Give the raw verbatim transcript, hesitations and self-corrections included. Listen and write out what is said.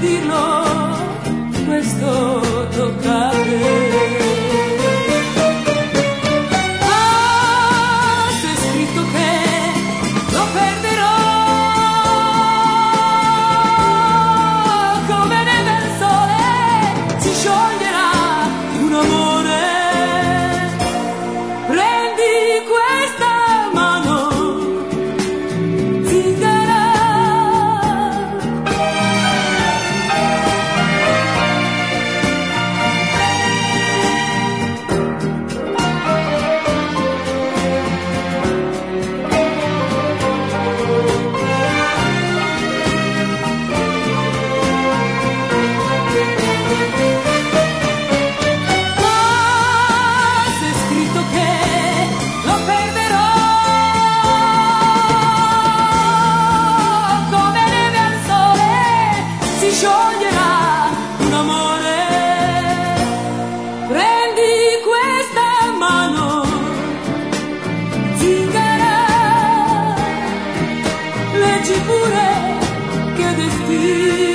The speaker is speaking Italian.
dirlo, questo tocca a te. Ah, c'è scritto che lo perderò, come neve al sole si scioglierà un amore. Prendi questa mano, zingara. Scioglierà un amore. Prendi questa mano, zingara, leggi pure che destino.